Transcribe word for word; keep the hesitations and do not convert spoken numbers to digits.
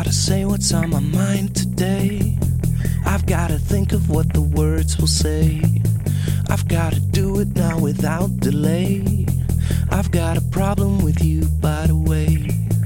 gotta say what's on my mind today. I've gotta think of what the words will say. I've gotta do it now without delay. I've got a problem with you, by the way.